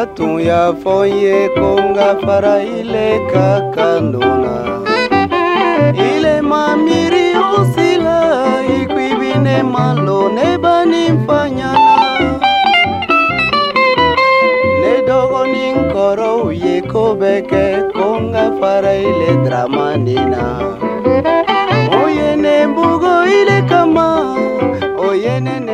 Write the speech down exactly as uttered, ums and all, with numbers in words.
Batu ya foye konga fara ile kakandona ile mamiri usila ikwibine malone bani mfanyana ne dogo ninkoro uye kobeke konga fara ile dramanina oye ne mbugo ile kama oye ne